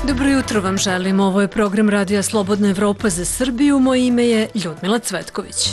Dobro jutro vam želim. Ovo je program Radija Slobodna Evropa za Srbiju. Moje ime je Ljudmila Cvetković.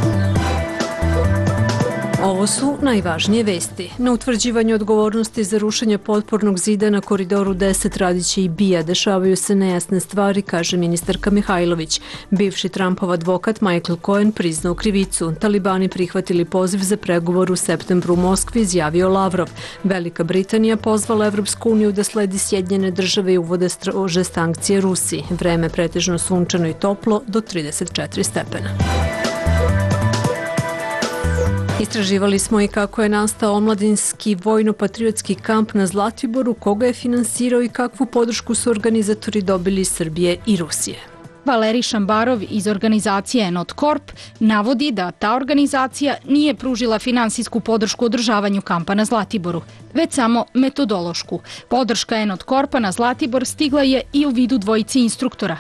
Ovo su najvažnije vesti. Na utvrđivanju odgovornosti za rušenje potpornog zida na Koridoru 10 radiće i BIA. Dešavaju se nejasne stvari, kaže ministarka Mihajlović. Bivši Trumpov advokat Michael Cohen priznao krivicu. Talibani prihvatili poziv za pregovor u septembru u Moskvi, izjavio Lavrov. Velika Britanija pozvala Evropsku uniju da sledi Sjedinjene države i uvode strože sankcije Rusiji. Vreme pretežno sunčano i toplo do 34 stepena. Istraživali smo i kako je nastao omladinski vojno-patriotski kamp na Zlatiboru, koga je finansirao i kakvu podršku su organizatori dobili iz Srbije i Rusije. Valerij Šambarov iz organizacije Not Corp navodi da ta organizacija nije pružila finansijsku podršku održavanju kampa na Zlatiboru, već samo metodološku. Podrška Not Corpa na Zlatibor stigla je i u vidu dvojici instruktora.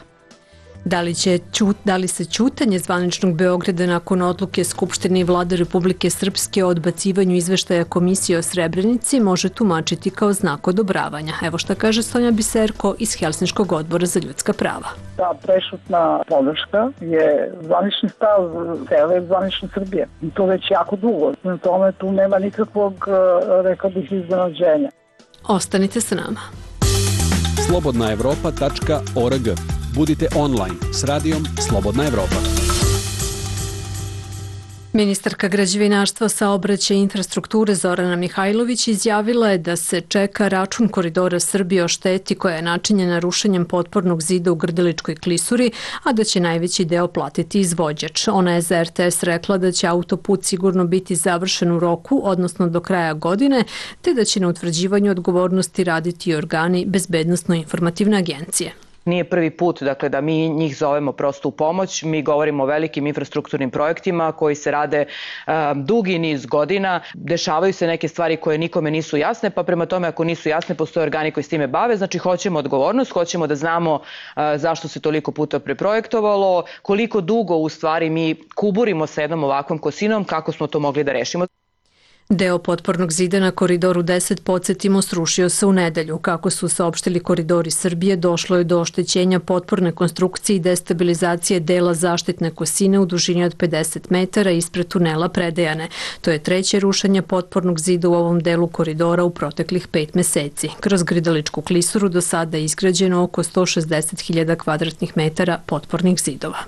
Da li se ćutanje zvaničnog Beograda nakon odluke Skupštine i Vlade Republike Srpske o odbacivanju izveštaja Komisije o Srebrenici može tumačiti kao znak odobravanja? Evo šta kaže Sonja Biserko iz Helsinškog odbora za ljudska prava. Ta prešutna podrška je zvanični stav cele zvanične Srbije. I to već jako dugo. Na tome tu nema nikakvog, rekao bih, iznenađenja. Ostanite sa nama. slobodnaevropa.org. Budite online s radijom Slobodna Evropa. Ministarka građevinarstva, saobraćaja i infrastrukture Zorana Mihajlović izjavila je da se čeka račun Koridora Srbije o šteti koja je načinjena rušenjem potpornog zida u Grdeličkoj klisuri, a da će najveći deo platiti izvođač. Ona je za RTS rekla da će autoput sigurno biti završen u roku, odnosno do kraja godine, te da će na utvrđivanju odgovornosti raditi i organi Bezbednosno-informativne agencije. Nije prvi put da mi njih zovemo prosto u pomoć. Mi govorimo o velikim infrastrukturnim projektima koji se rade dugi niz godina. Dešavaju se neke stvari koje nikome nisu jasne, pa prema tome ako nisu jasne postoje organi koji s time bave. Znači hoćemo odgovornost, hoćemo da znamo zašto se toliko puta preprojektovalo, koliko dugo u stvari mi kuburimo sa jednom ovakvom kosinom, kako smo to mogli da rešimo. Deo potpornog zida na Koridoru 10, podsjetimo, srušio se u nedelju. Kako su saopštili Koridori Srbije, došlo je do oštećenja potporne konstrukcije i destabilizacije dela zaštitne kosine u dužini od 50 metara ispred tunela Predejane. To je treće rušenje potpornog zida u ovom delu koridora u proteklih 5 meseci. Kroz Grdeličku klisuru do sada je izgrađeno oko 160.000 kvadratnih metara potpornih zidova.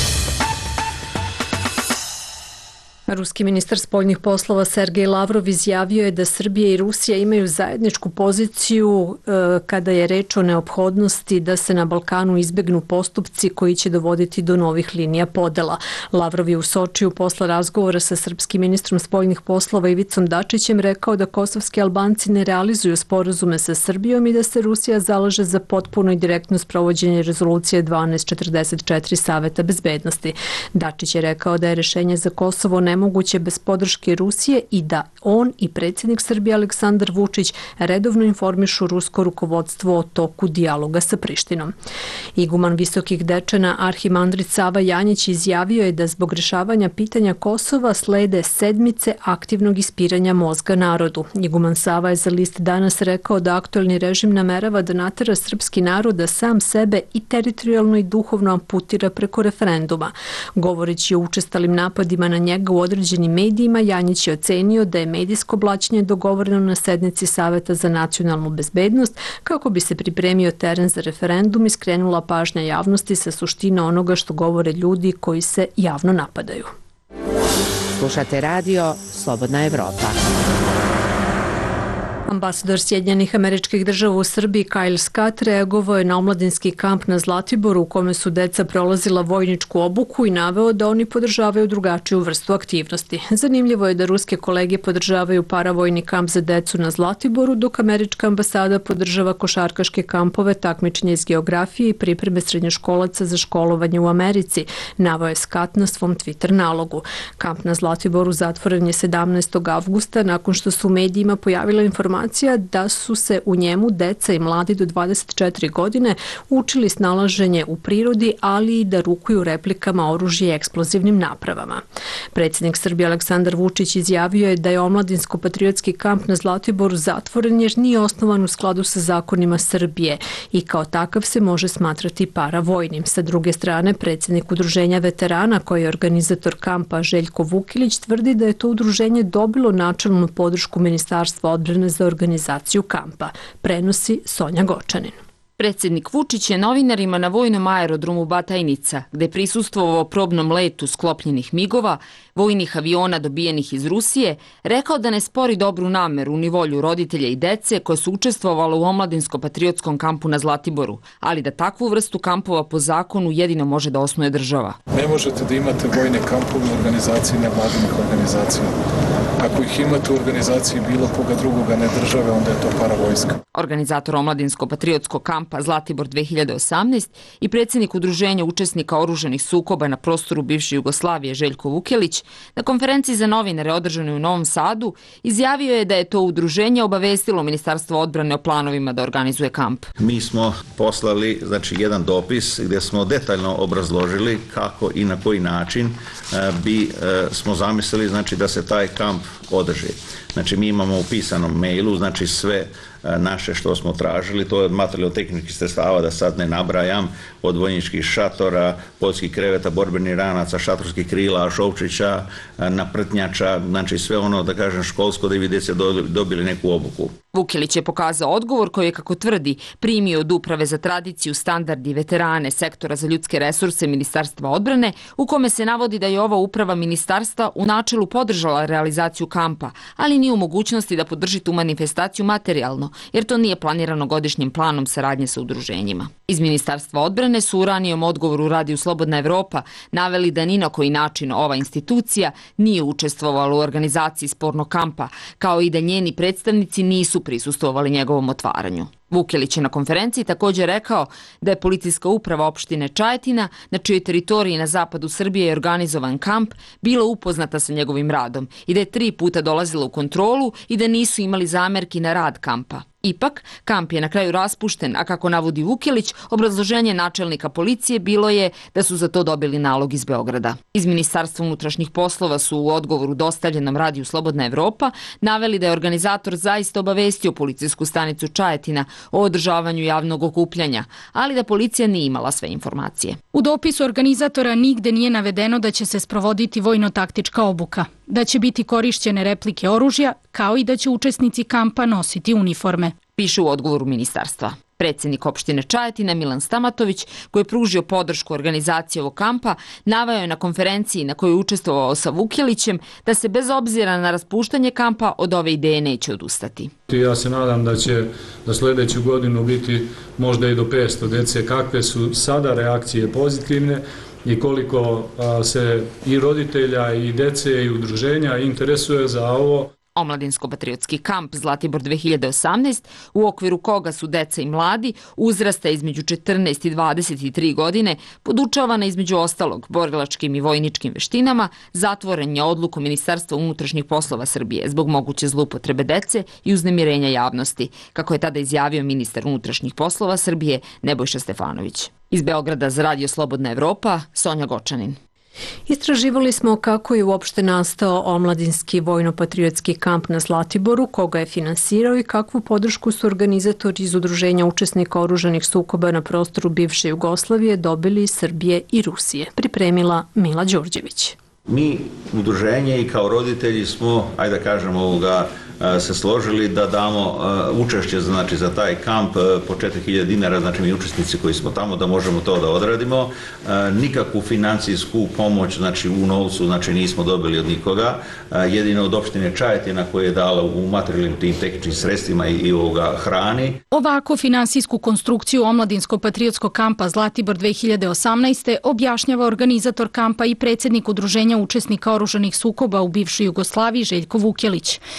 Ruski ministar spoljnih poslova Sergej Lavrov izjavio je da Srbija i Rusija imaju zajedničku poziciju kada je reč o neophodnosti da se na Balkanu izbegnu postupci koji će dovoditi do novih linija podela. Lavrov je u Sočiju posle razgovora sa srpskim ministrom spoljnih poslova Ivicom Dačićem rekao da kosovski Albanci ne realizuju sporazume sa Srbijom i da se Rusija zalaže za potpuno i direktno sprovođenje rezolucije 1244 Saveta bezbednosti. Dačić je rekao da je rešenje za Kosovo nemoguće bez podrške Rusije i da on i predsjednik Srbije Aleksandar Vučić redovno informišu rusko rukovodstvo o toku dijaloga sa Prištinom. Iguman Visokih Dečana arhimandrit Sava Janjić izjavio je da zbog rešavanja pitanja Kosova slede sedmice aktivnog ispiranja mozga narodu. Iguman Sava je za list Danas rekao da aktuelni režim namerava da natera srpski narod da sam sebe i teritorijalno i duhovno amputira preko referenduma. Govoreći o učestalim napadima na njega u određenim medijima, Janjić je ocenio da je medijsko blaćenje dogovoreno na sednici Saveta za nacionalnu bezbednost kako bi se pripremio teren za referendum i skrenula pažnja javnosti sa suštine onoga što govore ljudi koji se javno napadaju. Slušate radio Slobodna Evropa. Ambasador Sjedinjenih Američkih Država u Srbiji Kyle Scott reagovao je na omladinski kamp na Zlatiboru u kome su deca prolazila vojničku obuku i naveo da oni podržavaju drugačiju vrstu aktivnosti. Zanimljivo je da ruske kolege podržavaju paravojni kamp za decu na Zlatiboru, dok američka ambasada podržava košarkaške kampove, takmičenje iz geografije i pripreme srednjoškolaca za školovanje u Americi, naveo je Scott na svom Twitter nalogu. Kamp na Zlatiboru zatvoren je 17. avgusta nakon što su u medijima pojavila informacija informacija da su se u njemu deca i mladi do 24 godine učili snalaženje u prirodi, ali i da rukuju replikama oružja i eksplozivnim napravama. Predsjednik Srbije Aleksandar Vučić izjavio je da je omladinsko-patriotski kamp na Zlatiboru zatvoren jer nije osnovan u skladu sa zakonima Srbije i kao takav se može smatrati paravojnim. Sa druge strane, predsjednik Udruženja veterana koji je organizator kampa Željko Vukilić tvrdi da je to udruženje dobilo načelnu podršku Ministarstva odbrane za organizaciju kampa. Prenosi Sonja Gočanin. Predsjednik Vučić je novinarima na vojnom aerodromu Batajnica, gde je prisustvovao probnom letu sklopljenih migova, vojnih aviona dobijenih iz Rusije, rekao da ne spori dobru nameru ni volju roditelja i dece koje su učestvovali u omladinsko-patriotskom kampu na Zlatiboru, ali da takvu vrstu kampova po zakonu jedino može da osnuje država. Ne možete da imate vojne kampove u organizaciji nevladinih organizacija. Ako ih imate u organizaciji bilo koga drugoga, ne države, onda je to paravojska. Organizator omladinsko-patriotskog kampa Zlatibor 2018 i predsjednik Udruženja učesnika oružanih sukoba na prostoru bivše Jugoslavije Željko Vukilić na konferenciji za novinare održanoj u Novom Sadu izjavio je da je to udruženje obavestilo Ministarstvo odbrane o planovima da organizuje kamp. Mi smo poslali jedan dopis gdje smo detaljno obrazložili kako i na koji način bi smo zamislili da se taj kamp održi. Mi imamo u pisanom mailu sve naše što smo tražili, to je od materijalno-tehničkih sredstava, da sad ne nabrajam, od vojničkih šatora, poljskih kreveta, borbenih ranaca, šatorskih krila, šovčića, naprtnjača, sve ono, da kažem, školsko, da bi djeca dobili neku obuku. Vukilić je pokazao odgovor koji je, kako tvrdi, primio od Uprave za tradiciju, standard i veterane Sektora za ljudske resurse Ministarstva odbrane, u kome se navodi da je ova uprava ministarstva u načelu podržala realizaciju kampa, ali nije u mogućnosti da podrži tu manifestaciju materijalno, jer to nije planirano godišnjim planom saradnje sa udruženjima. Iz Ministarstva odbrane su u ranijom odgovoru Radiju Slobodna Evropa naveli da ni na koji način ova institucija nije učestvovala u organizaciji spornog kampa, kao i da njeni predstavnici nisu prisustvovali njegovom otvaranju. Vukilić je na konferenciji također rekao da je policijska uprava opštine Čajetina, na čijoj teritoriji na zapadu Srbije je organizovan kamp, bila upoznata sa njegovim radom i da je 3 puta dolazila u kontrolu i da nisu imali zamerki na rad kampa. Ipak, kamp je na kraju raspušten, a kako navodi Vukilić, obrazloženje načelnika policije bilo je da su za to dobili nalog iz Beograda. Iz Ministarstva unutrašnjih poslova su u odgovoru dostavljenom Radiju Slobodna Evropa naveli da je organizator zaista obavestio policijsku stanicu Čajetina o održavanju javnog okupljanja, ali da policija nije imala sve informacije. U dopisu organizatora nigde nije navedeno da će se sprovoditi vojno-taktička obuka, da će biti korišćene replike oružja, kao i da će učesnici kampa nositi uniforme. Piše u odgovoru ministarstva. Predsjednik opštine Čajetina Milan Stamatović, koji je pružio podršku organizaciji ovog kampa, naveo je na konferenciji na kojoj je učestvovao sa Vukilićem da se bez obzira na raspuštanje kampa od ove ideje neće odustati. Ja se nadam da će za sljedeću godinu biti možda i do 500 dece. Kakve su sada reakcije pozitivne i koliko se i roditelja i dece i udruženja interesuje za ovo. Omladinsko-patriotski kamp Zlatibor 2018, u okviru koga su deca i mladi uzrasta između 14 i 23 godine, podučavana između ostalog borilačkim i vojničkim veštinama, zatvoren je odlukom Ministarstva unutrašnjih poslova Srbije zbog moguće zloupotrebe dece i uznemirenja javnosti, kako je tada izjavio ministar unutrašnjih poslova Srbije Nebojša Stefanović. Iz Beograda za Radio Slobodna Evropa, Sonja Gočanin. Istraživali smo kako je uopšte nastao omladinski vojno-patriotski kamp na Zlatiboru, koga je finansirao i kakvu podršku su organizatori iz Udruženja učesnika oružanih sukoba na prostoru bivše Jugoslavije dobili iz Srbije i Rusije. Pripremila Mila Đorđević. Mi, udruženje i kao roditelji smo, ajde da kažemo se složili da damo učešće za taj kamp po 4.000 dinara, mi učesnici koji smo tamo, da možemo to da odradimo. Nikakvu financijsku pomoć u novcu nismo dobili od nikoga, jedino od opštine Čajetina koja je dala u materijalnim tim tehničkim sredstvima i hrani. Ovako finansijsku konstrukciju omladinsko-patriotskog kampa Zlatibor 2018. objašnjava organizator kampa i predsjednik Udruženja učesnika oružanih sukoba u bivšoj Jugoslaviji Željko Vukilić. Nakon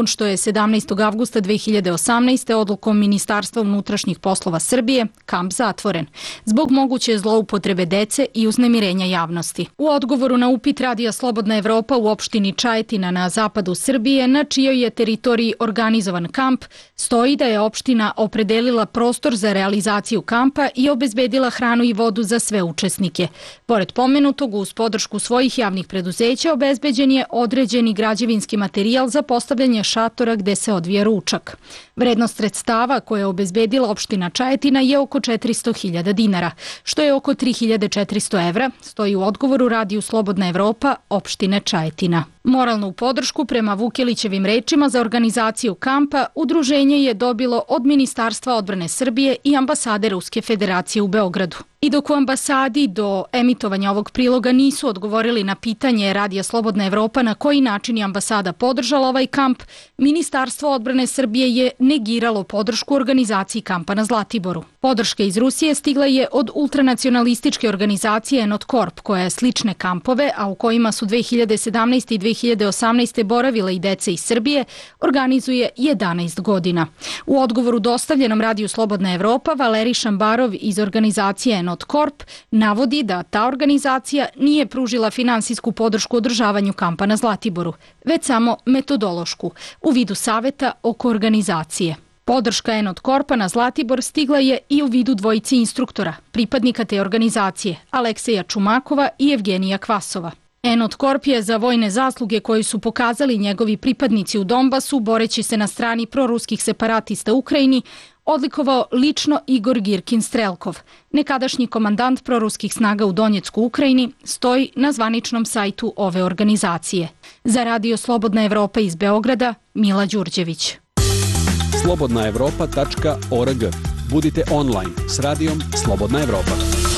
nakon što je 17. avgusta 2018. odlukom Ministarstva unutrašnjih poslova Srbije kamp zatvoren zbog moguće zloupotrebe dece i uznemirenja javnosti. U odgovoru na upit Radija Slobodna Evropa u opštini Čajetina na zapadu Srbije, na čijoj je teritoriji organizovan kamp, stoji da je opština opredelila prostor za realizaciju kampa i obezbedila hranu i vodu za sve učesnike. Pored pomenutog, uz podršku svojih javnih preduzeća obezbeđen je određeni građevinski materijal za postavljanje šatora gde se odvija ručak. Vrednost sredstava koje je obezbedila opština Čajetina je oko 400.000 dinara, što je oko 3.400 evra, stoji u odgovoru Radiju Slobodna Evropa opštine Čajetina. Moralnu podršku prema Vukelićevim rečima za organizaciju kampa udruženje je dobilo od Ministarstva odbrane Srbije i ambasade Ruske federacije u Beogradu. I dok u ambasadi do emitovanja ovog priloga nisu odgovorili na pitanje Radija Slobodna Evropa na koji način je ambasada podržala ovaj kamp, Ministarstvo odbrane Srbije je negiralo podršku organizaciji kampa na Zlatiboru. Podrška iz Rusije stigla je od ultranacionalističke organizacije Not Corp, koja je slične kampove, a u kojima su 2017. i 2018. boravile i dece iz Srbije, organizuje 11 godina. U odgovoru dostavljenom Radiju Slobodna Evropa, Valerij Šambarov iz organizacije Not Corp navodi da ta organizacija nije pružila finansijsku podršku održavanju kampa na Zlatiboru, već samo metodološku, u vidu saveta oko organizacije. Podrška Enot Korpa na Zlatibor stigla je i u vidu dvojici instruktora, pripadnika te organizacije, Alekseja Čumakova i Evgenija Kvasova. Enot Korp je za vojne zasluge koje su pokazali njegovi pripadnici u Donbasu, boreći se na strani proruskih separatista u Ukrajini, odlikovao lično Igor Girkin Strelkov, nekadašnji komandant proruskih snaga u Donjecku, Ukrajini, stoji na zvaničnom sajtu ove organizacije. Za Radio Slobodna Evropa iz Beograda, Mila Đurđević. slobodnaevropa.org. Budite online s radijom Slobodna Evropa.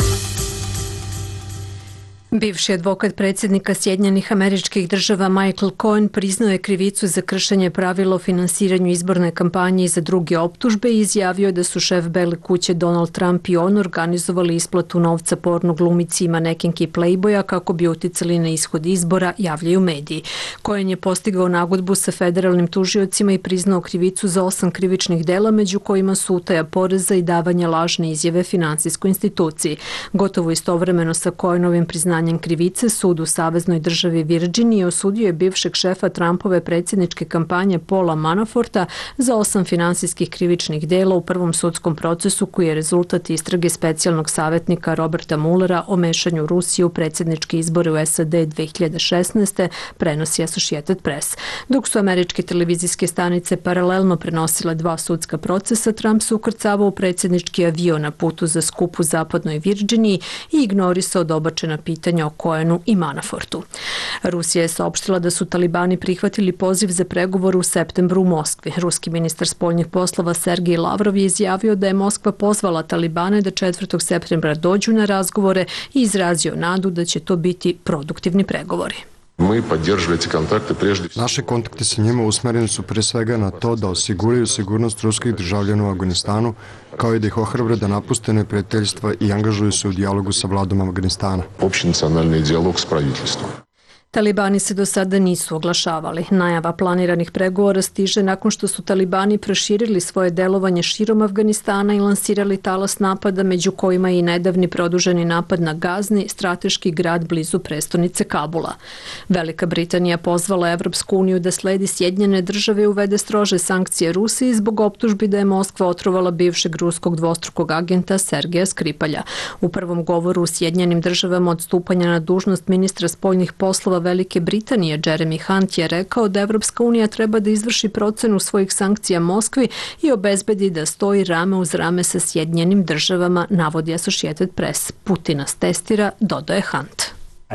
Bivši advokat predsjednika Sjedinjenih Američkih Država Michael Cohen priznao je krivicu za kršenje pravila o finansiranju izborne kampanje i za druge optužbe i izjavio je da su šef Bele kuće Donald Trump i on organizovali isplatu novca porno glumici i manekenki Playboya kako bi uticali na ishod izbora, javljaju mediji. Cohen je postigao nagodbu sa federalnim tužiocima i priznao krivicu za 8 krivičnih dela, među kojima su utaja poreza i davanje lažne izjave finansijskoj instituciji. Gotovo istovremeno sa Cohenovim priznanjem krivice, sud u saveznoj državi Virginiji osudio je bivšeg šefa Trumpove predsjedničke kampanje Paula Manaforta za 8 finansijskih krivičnih dela u prvom sudskom procesu koji je rezultat istrage specijalnog savjetnika Roberta Muellera o mešanju Rusije u predsjedničke izbore u SAD 2016. prenosi Associated Press. Dok su američke televizijske stanice paralelno prenosile 2 sudska procesa, Trump se ukrcavao u predsjednički avion na putu za skup u zapadnoj Virginiji i ignorisao dobačena pitanja o Cohenu i Manafortu. Rusija je saopštila da su talibani prihvatili poziv za pregovor u septembru u Moskvi. Ruski ministar spoljnih poslova Sergej Lavrov je izjavio da je Moskva pozvala talibane da 4. septembra dođu na razgovore i izrazio nadu da će to biti produktivni pregovori. Naše kontakte sa njima usmereni su pre svega na to da osiguraju sigurnost ruskih državljana u Afganistanu, kao i da ih ohrabre da napuste neprijateljstva i angažuju se u dijalogu sa vladom Afganistana. Opći nacionalni dijalog s praviteljstvom. Talibani se do sada nisu oglašavali. Najava planiranih pregovora stiže nakon što su talibani proširili svoje delovanje širom Afganistana i lansirali talas napada, među kojima i nedavni produženi napad na Gazni, strateški grad blizu prestonice Kabula. Velika Britanija pozvala Evropsku uniju da sledi Sjedinjene države i uvede strože sankcije Rusiji zbog optužbi da je Moskva otrovala bivšeg ruskog dvostrukog agenta Sergeja Skripalja. U prvom govoru u Sjedinjenim državama od stupanja na dužnost ministra spoljnih poslova Velike Britanije Jeremy Hunt je rekao da Evropska unija treba da izvrši procenu svojih sankcija Moskvi i obezbedi da stoji rame uz rame sa Sjedinjenim državama, navodi Associated Press. Putin nas testira, dodaje Hunt.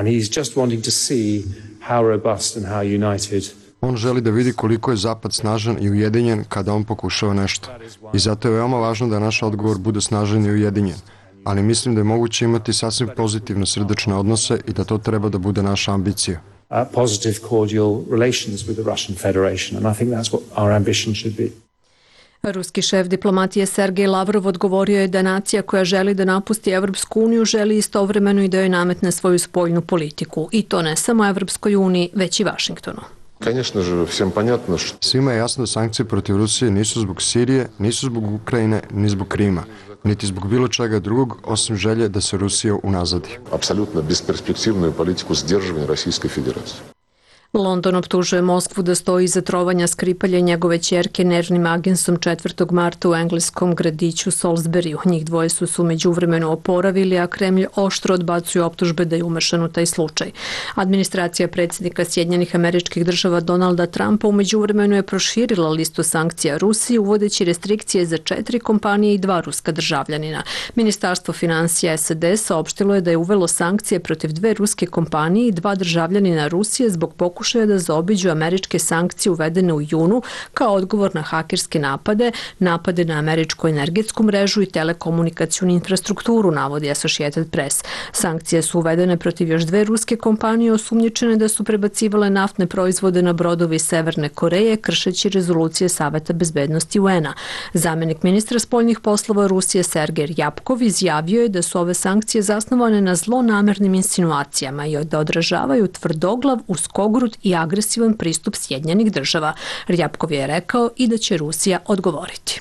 On želi da vidi koliko je Zapad snažan i ujedinjen kada on pokušava nešto. I zato je veoma važno da naš odgovor bude snažan i ujedinjen. Ali mislim da je moguće imati sasvim pozitivne srdečne odnose i da to treba da bude naša ambicija. Positive cordial relations with the Russian Federation, and I think that's what our ambition should be. Ruski šef diplomatije Sergej Lavrov odgovorio je da nacija koja želi da napusti Evropsku uniju želi istovremeno i da joj nametne svoju spoljnu politiku. I to ne samo Evropskoj uniji, već i Vašingtonu. Svima je jasno da sankcije protiv Rusije nisu zbog Sirije, nisu zbog Ukrajine, ni zbog Krima, niti zbog bilo čega drugog, osim želje da se Rusija unazadi. Apsolutno besperspektivnu politiku zdržavanja Rusijske federacije. London optužuje Moskvu da stoji iza trovanja Skripalja i njegove ćerke nervnim agensom 4. marta u engleskom gradiću Salisburyju. Njih dvoje su se u međuvremenu oporavili, a Kremlj oštro odbacuje optužbe da je umešan u taj slučaj. Administracija predsjednika Sjedinjenih Američkih Država Donalda Trumpa u međuvremenu je proširila listu sankcija Rusiji, uvodeći restrikcije za 4 kompanije i 2 ruska državljanina. Ministarstvo financija SAD saopštilo je da je uvelo sankcije protiv 2 ruske kompanije i 2 državljanina Rusije zbog pokušaja da zaobiđu američke sankcije uvedene u junu kao odgovor na hakerske napade na američku energetsku mrežu i telekomunikacijnu infrastrukturu, navodi Associated Press. Sankcije su uvedene protiv još 2 ruske kompanije osumnjičene da su prebacivale naftne proizvode na brodove iz Severne Koreje, kršeći rezolucije Saveta bezbednosti UN-a. Zamenik ministra spoljnih poslova Rusije Sergej Ryabkov izjavio je da su ove sankcije zasnovane na zlonamernim insinuacijama i da odražavaju tvrdoglav, uskogrud i agresivan pristup Sjedinjenih Država. Ryabkov je rekao i da će Rusija odgovoriti.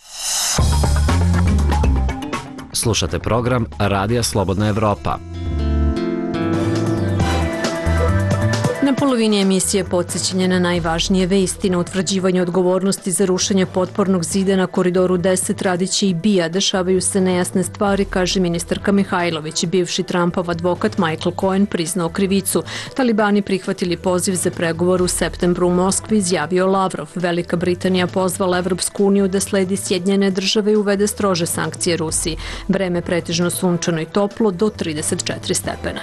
Slušate program Radija Slobodna Evropa. Na polovini emisije podsjećanje na najvažnije vesti. Na utvrđivanju odgovornosti za rušenje potpornog zida na Koridoru 10 radiće i BIA. Dešavaju se nejasne stvari, kaže ministarka Mihajlović. Bivši Trumpov advokat Michael Cohen priznao krivicu. Talibani prihvatili poziv za pregovor u septembru u Moskvi, izjavio Lavrov. Velika Britanija pozvala Evropsku uniju da sledi Sjedinjene Države i uvede strože sankcije Rusiji. Vreme pretežno sunčano i toplo do 34 stepena.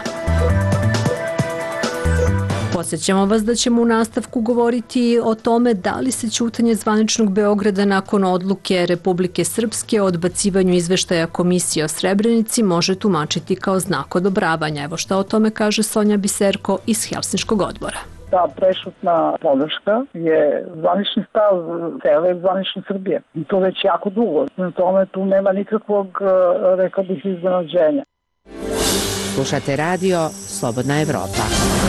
Podsjećamo vas da ćemo u nastavku govoriti o tome da li se ćutanje zvaničnog Beograda nakon odluke Republike Srpske o odbacivanju izveštaja Komisije o Srebrenici može tumačiti kao znak odobravanja. Evo šta o tome kaže Sonja Biserko iz Helsinškog odbora. Ta prešutna podrška je zvanični stav cele zvanične Srbije. I to već jako dugo. Na tome tu nema nikakvog, rekao bih, iznenađenja. Slušate radio Slobodna Evropa.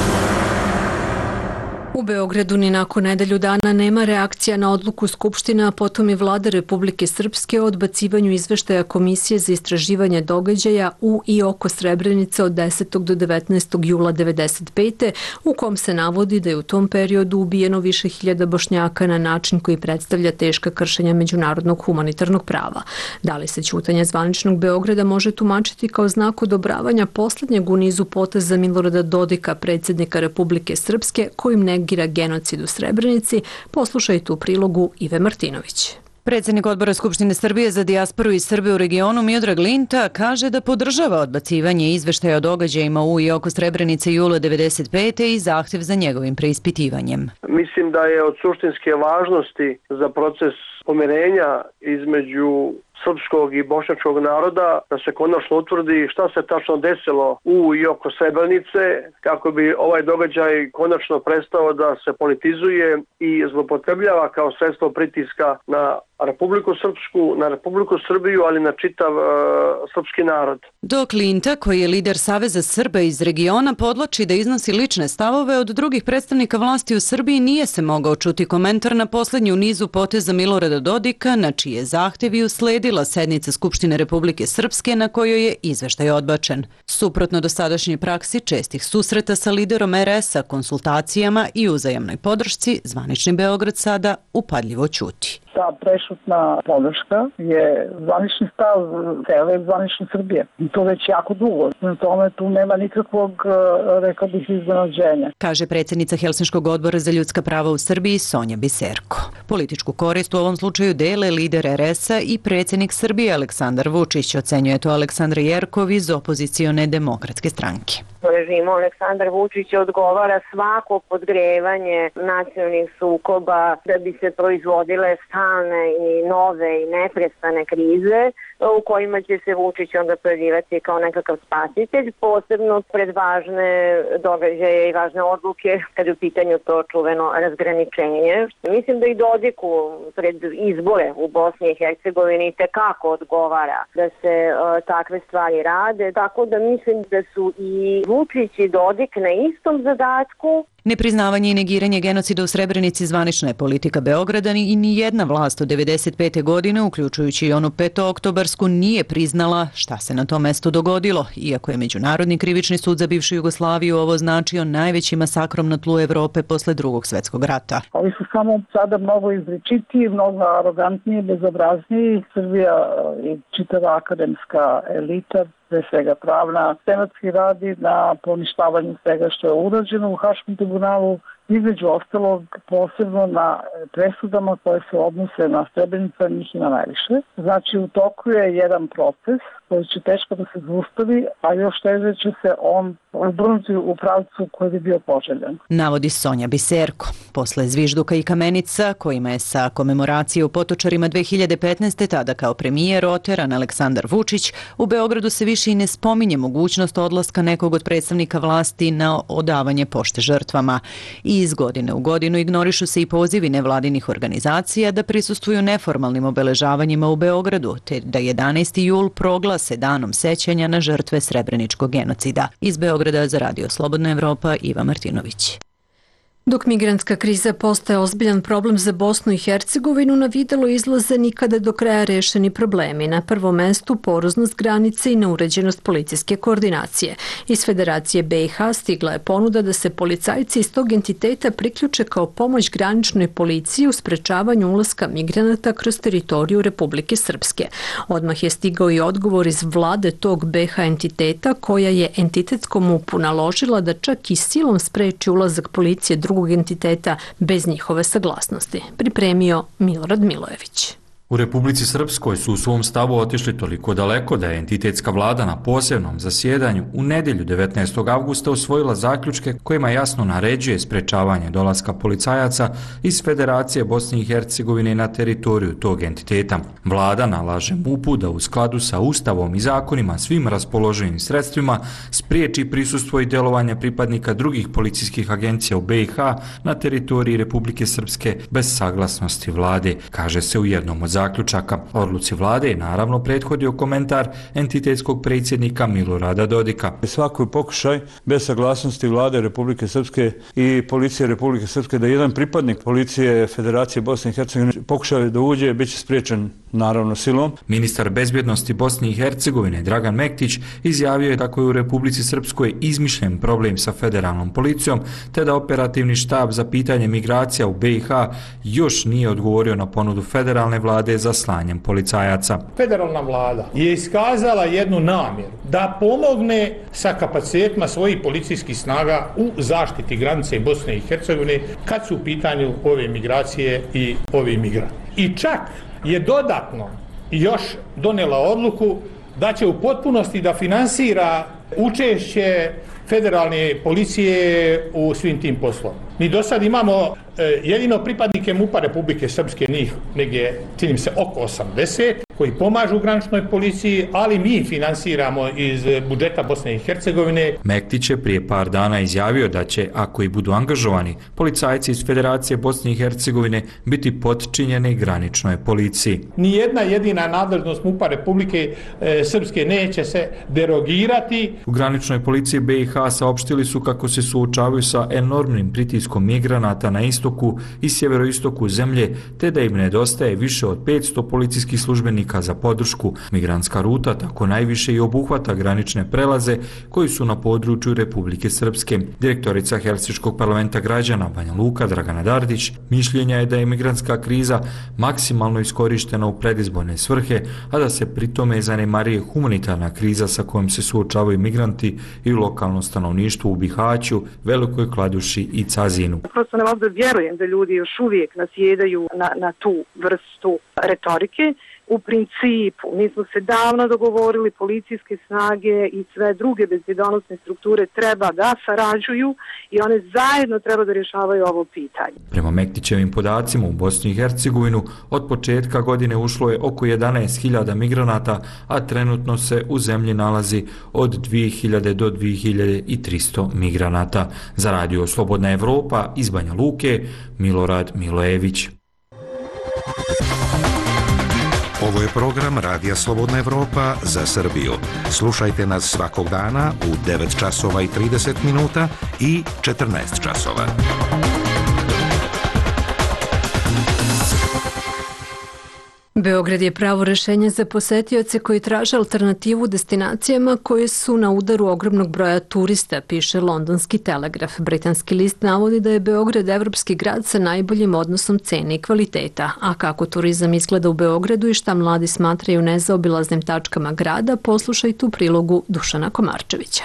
U Beogradu ni nakon nedelju dana nema reakcija na odluku Skupština, a potom i Vlada Republike Srpske o odbacivanju izveštaja Komisije za istraživanje događaja u i oko Srebrenice od 10. do 19. jula 1995. u kom se navodi da je u tom periodu ubijeno više hiljada Bošnjaka na način koji predstavlja teška kršenja međunarodnog humanitarnog prava. Da li se ćutanje zvaničnog Beograda može tumačiti kao znak odobravanja poslednjeg u nizu poteza Milorada Dodika, predsjednika Republike Srpske, kojim negira genocid u Srebrenici? Poslušajte u prilogu Ive Martinović. Predsjednik Odbora Skupštine Srbije za dijasporu i Srbe u regionu Miodrag Linta kaže da podržava odbacivanje izveštaja o događajima u i oko Srebrenice jula 1995. i zahtjev za njegovim preispitivanjem. Mislim da je od suštinske važnosti za proces pomirenja između srpskog i bošnjačkog naroda da se konačno utvrdi šta se tačno desilo u i oko Srebrenice kako bi ovaj događaj konačno prestao da se politizuje i zloupotrebljava kao sredstvo pritiska na Republiku Srpsku, na Republiku Srbiju, ali na čitav srpski narod. Dok Linta, koji je lider Saveza Srba iz regiona, podlači da iznosi lične stavove, od drugih predstavnika vlasti u Srbiji nije se mogao čuti komentar na poslednju nizu poteza Milorada Dodika, na čije zahtjev je usledila sednica Skupštine Republike Srpske na kojoj je izveštaj odbačen. Suprotno dosadašnjoj praksi čestih susreta sa liderom RS-a, konsultacijama i uzajamnoj podršci, zvanični Beograd sada upadljivo ćuti. Ta prešutna podrška je zvanični stav cele zvanične Srbije. I to već jako dugo. Na tome tu nema nikakvog, rekao bih, iznenađenja. Kaže predsjednica Helsinškog odbora za ljudska prava u Srbiji Sonja Biserko. Političku korist u ovom slučaju dele lider RS-a i predsjednik Srbije Aleksandar Vučić, ocenjuje to Aleksandra Jerkov iz opozicione demokratske stranke. Režimu Aleksandar Vučić odgovara svako podgrevanje nacionalnih sukoba da bi se proizvodile stalne i nove i neprestane krize u kojima će se Vučić onda pojavljivati kao nekakav spasitelj, posebno pred važne događaje i važne odluke kada je u pitanju to čuveno razgraničenje. Mislim da i Dodiku pred izbore u Bosni i Hercegovini tekako odgovara da se takve stvari rade, tako da mislim da su i Vučić i Dodik na istom zadatku. Nepriznavanje i negiranje genocida u Srebrenici zvanična je politika Beograda i ni jedna vlast od 1995. godine, uključujući i onu petooktobarsku, nije priznala šta se na tom mestu dogodilo, iako je Međunarodni krivični sud za bivšu Jugoslaviju ovo značio najvećim masakrom na tlu Evrope posle Drugog svetskog rata. Ovi su samo sada mnogo izričitiji, mnogo arogantniji, bezobrazniji. Srbija i čitava akademska elita, pre svega pravna, tematski radi na poništavanju svega što je urađeno u Haškom tribunalu, između ostalog posebno na presudama koje se odnose na Srebrenicu, njih ima najviše. Znači u toku je jedan proces koji će teško da se zaustavi, a još teže će se on obrnuti u pravcu koji bi bio poželjan. Navodi Sonja Biserko. Posle zvižduka i Kamenica, kojima je sa komemoracije u Potočarima 2015. tada kao premijer oteran Aleksandar Vučić, u Beogradu se više i ne spominje mogućnost odlaska nekog od predstavnika vlasti na odavanje pošte žrtvama. I iz godine u godinu ignorišu se i pozivi nevladinih organizacija da prisustvuju neformalnim obeležavanjima u Beogradu, te da 11. jul proglase danom sećanja na žrtve srebreničkog genocida. Iz Beograda za Radio Slobodna Evropa, Iva Martinović. Dok migrantska kriza postaje ozbiljan problem za Bosnu i Hercegovinu, na videlo izlaze nikada do kraja rešeni problemi. Na prvom mestu poroznost granice i neuređenost policijske koordinacije. Iz Federacije BiH stigla je ponuda da se policajci iz tog entiteta priključe kao pomoć graničnoj policiji u sprečavanju ulaska migranata kroz teritoriju Republike Srpske. Odmah je stigao i odgovor iz vlade tog BiH entiteta, koja je entitetskom MUP-u naložila da čak i silom spreči ulazak policije drugog entiteta bez njihove saglasnosti. Pripremio Milorad Milojević. U Republici Srpskoj su u svom stavu otišli toliko daleko da je entitetska vlada na posebnom zasjedanju u nedelju 19. avgusta usvojila zaključke kojima jasno naređuje sprečavanje dolaska policajaca iz Federacije Bosne i Hercegovine na teritoriju tog entiteta. Vlada nalaže MUP-u da u skladu sa Ustavom i zakonima svim raspoloživim sredstvima spriječi prisustvo i delovanje pripadnika drugih policijskih agencija u BiH na teritoriji Republike Srpske bez saglasnosti vlade, kaže se u jednom od zaključaka. Odluci vlade je naravno prethodio komentar entitetskog predsjednika Milorada Dodika. Svaki pokušaj bez saglasnosti vlade Republike Srpske i policije Republike Srpske da jedan pripadnik policije Federacije Bosne i Hercegovine pokušao da uđe, bit će spriječen naravno silom. Ministar bezbjednosti Bosne i Hercegovine Dragan Mektić izjavio je kako je u Republici Srpskoj izmišljen problem sa federalnom policijom, te da operativni štab za pitanje migracija u BiH još nije odgovorio na ponudu federalne vlade za slanjem policajaca. Federalna vlada je iskazala jednu namjeru da pomogne sa kapacitetima svojih policijskih snaga u zaštiti granice Bosne i Hercegovine kad su u pitanju ove migracije i ovi migranti. I čak je dodatno još donela odluku da će u potpunosti da finansira učešće federalne policije u svim tim poslovima. Mi do sad imamo jedino pripadnike MUP-a Republike Srpske, njih negdje, činim se, oko 80, koji pomažu graničnoj policiji, ali mi finansiramo iz budžeta Bosne i Hercegovine. Mektić je prije par dana izjavio da će, ako i budu angažovani, policajci iz Federacije Bosne i Hercegovine biti potčinjeni graničnoj policiji. Nijedna jedina nadležnost MUP-a Republike Srpske neće se derogirati. U graničnoj policiji BiH saopštili su kako se suočavaju sa enormnim pritiskom migranata na istoku i sjeveroistoku zemlje, te da im nedostaje više od 500 policijskih službenika za podršku. Migrantska ruta tako najviše i obuhvata granične prelaze koji su na području Republike Srpske. Direktorica Helsinškog parlamenta građana Banja Luka Dragana Dardić mišljenja je da je migrantska kriza maksimalno iskorištena u predizborne svrhe, a da se pritome zanemarije humanitarna kriza sa kojom se suočavaju migranti i lokalno stanovništvo u Bihaću, Velikoj Kladuši i Cazinu. Prosto ne mogu da vjerujem da ljudi još uvijek nasjedaju na tu vrstu retorike. U principu, mi smo se davno dogovorili, policijske snage i sve druge bezbjednosne strukture treba da sarađuju i one zajedno treba da rješavaju ovo pitanje. Prema Mektićevim podacima u Bosnu i Hercegovinu od početka godine ušlo je oko 11.000 migranata, a trenutno se u zemlji nalazi od 2.000 do 2.300 migranata. Za Radio Slobodna Evropa iz Banja Luke, Milorad Milojević. Ovo je program Radija Slobodna Evropa za Srbiju. Slušajte nas svakog dana u 9 časova i 30 minuta i 14 časova. Beograd je pravo rešenje za posetioce koji traže alternativu destinacijama koje su na udaru ogromnog broja turista, piše Londonski Telegraf. Britanski list navodi da je Beograd evropski grad sa najboljim odnosom cene i kvaliteta. A kako turizam izgleda u Beogradu i šta mladi smatraju nezaobilaznim tačkama grada, poslušajte u prilogu Dušana Komarčevića.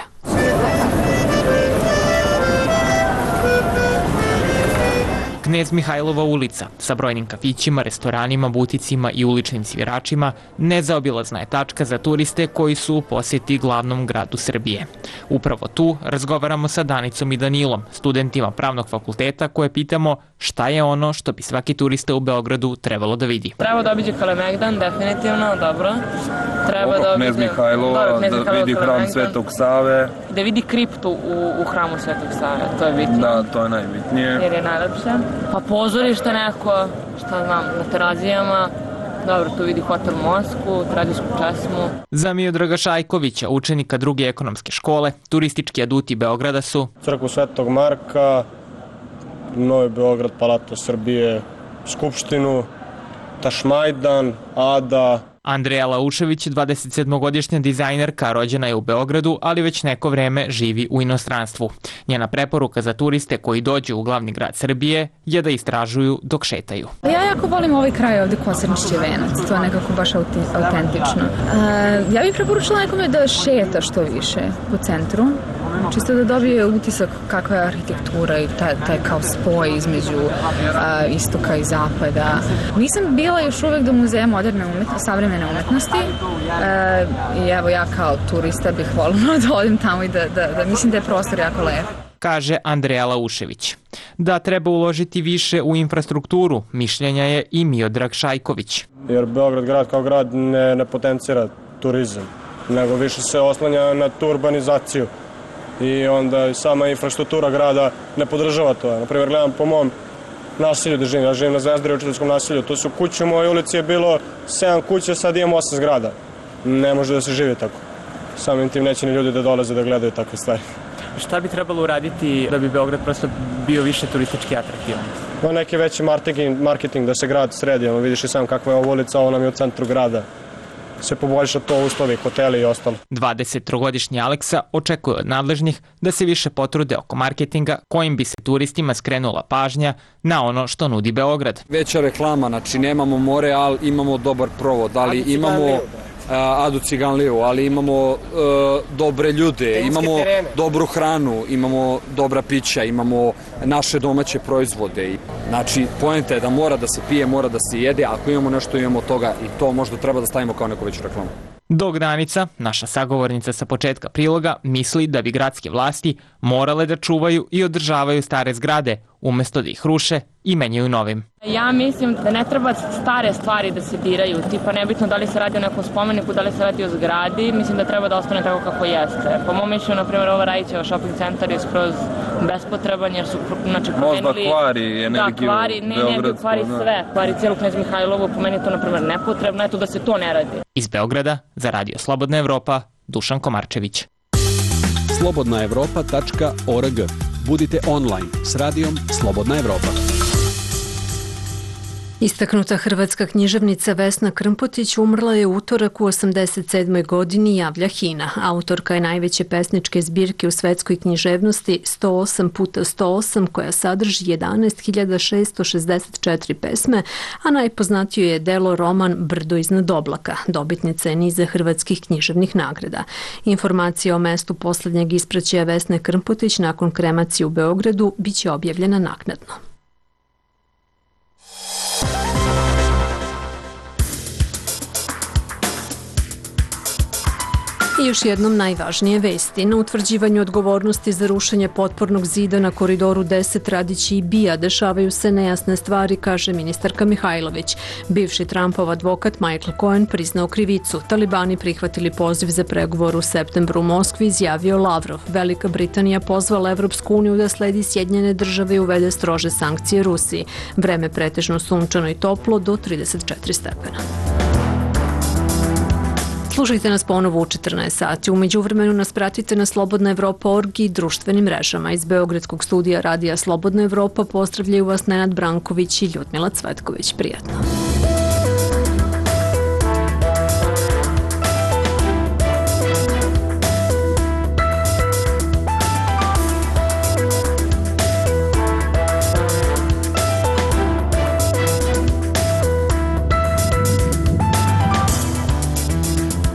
Knez Mihajlova ulica sa brojnim kafićima, restoranima, buticima i uličnim sviračima nezaobilazna je tačka za turiste koji su u posjeti glavnom gradu Srbije. Upravo tu razgovaramo sa Danicom i Danilom, studentima pravnog fakulteta, koje pitamo šta je ono što bi svaki turista u Beogradu trebalo da vidi. Treba da obiđe Kalemegdan, definitivno, dobro. Treba da obiđe Knez Mihajlova, da vidi hram Svetog Save. Da vidi kriptu u hramu Svetog Save, to je bitno. Da, to je najbitnije. Jer je najlepše. Pa pozorište neko, šta znam, na Terazijama, dobro, tu vidi hotel Moskvu, tradijsku česmu. Za Miodraga Šajkovića, učenika druge ekonomske škole, turistički aduti Beograda su Crkvu Svetog Marka, Novi Beograd, Palato Srbije, Skupštinu, Tašmajdan, Ada. Andreja Laušević, 27-godišnja dizajnerka, rođena je u Beogradu, ali već neko vreme živi u inostranstvu. Njena preporuka za turiste koji dođu u glavni grad Srbije je da istražuju dok šetaju. Ja jako volim ovaj kraj ovde, Kosanišće venac, to je nekako baš autentično. Ja bih preporučila nekome da šeta što više po centru, čisto da dobije utisak kakva je arhitektura i taj kao spoj između istoka i zapada. Nisam bila još uvek do muzeja moderne savremene umetnosti i evo ja kao turista bih volila da odim tamo i da mislim da je prostor jako lep. Kaže Andreja Laušević. Da treba uložiti više u infrastrukturu, mišljenja je i Miodrag Šajković. Jer Beograd grad kao grad ne potencira turizam, nego više se oslanja na tu urbanizaciju. I onda sama infrastruktura grada ne podržava to. Naprimjer, gledam po mom naselju gde živim. Ja živim na Zvezdari učiteljskom naselju. To su kuće, u mojoj ulici je bilo 7 kuća, sad imamo 8 zgrada. Ne može da se živi tako. Samim tim neće ni ljudi da dolaze da gledaju takve stvari. Šta bi trebalo uraditi da bi Beograd prosto bio više turistički atraktivan? Neki veći marketing da se grad sredi. Vidiš i sam kakva je ova ulica, ovo nam je u centru grada. Se poboljša to uslovi, hoteli i ostalo. 23-godišnji Aleksa očekuje od nadležnih da se više potrude oko marketinga kojim bi se turistima skrenula pažnja na ono što nudi Beograd. Veća reklama, znači nemamo more, ali imamo dobar provod, ali imamo Adu Ciganliju, ali imamo dobre ljude, imamo dobru hranu, imamo dobra pića, imamo naše domaće proizvode. Znači, poenta je da mora da se pije, mora da se jede, ako imamo nešto, imamo toga i to možda treba da stavimo kao neku veću reklamu. Dok Danica, naša sagovornica sa početka priloga, misli da bi gradske vlasti morale da čuvaju i održavaju stare zgrade, umesto da ih ruše i menjaju novim. Ja mislim da ne treba stare stvari da se diraju, tipa nebitno da li se radi o nekom spomeniku, da li se radi o zgradi, mislim da treba da ostane tako kako jeste. Po mom mišljenju, na primjer, ova Rajićeva shopping centar je skroz bespotreban jer su promenili... Možda kvari energiju Beogradsku. Kvari sve, kvari cijelu Knez Mihajlovu, po meni je to, na primjer, nepotrebno, eto da se to ne radi. Iz Beograda, za Radio Slobodna Evropa, Dušan Komarčević. slobodnaevropa.org. Budite online s radijom Slobodna Evropa. Istaknuta hrvatska književnica Vesna Krmpotić umrla je utorak u 87. godini, javlja HINA. Autorka je najveće pesničke zbirke u svetskoj književnosti 108x108, koja sadrži 11.664 pesme, a najpoznatije je delo roman Brdo iznad oblaka. Dobitnica je niza hrvatskih književnih nagrada. Informacija o mestu poslednjeg ispraćaja Vesne Krmpotić nakon kremacije u Beogradu biće objavljena naknadno. I još jednom najvažnije vesti. Na utvrđivanju odgovornosti za rušenje potpornog zida na koridoru 10 Radići i BIA dešavaju se nejasne stvari, kaže ministarka Mihajlović. Bivši Trumpov advokat Michael Cohen priznao krivicu. Talibani prihvatili poziv za pregovor u septembru u Moskvi, izjavio Lavrov. Velika Britanija pozvala Evropsku uniju da sledi Sjedinjene države i uvede strože sankcije Rusiji. Vreme pretežno sunčano i toplo do 34 stepena. Slušajte nas ponovo u 14 sati. Umeđu vremenu nas pratite na slobodnaevropa.org i društvenim mrežama. Iz Beogradskog studija Radija Slobodna Evropa pozdravljaju vas Nenad Branković i Ljudmila Cvetković. Prijatno.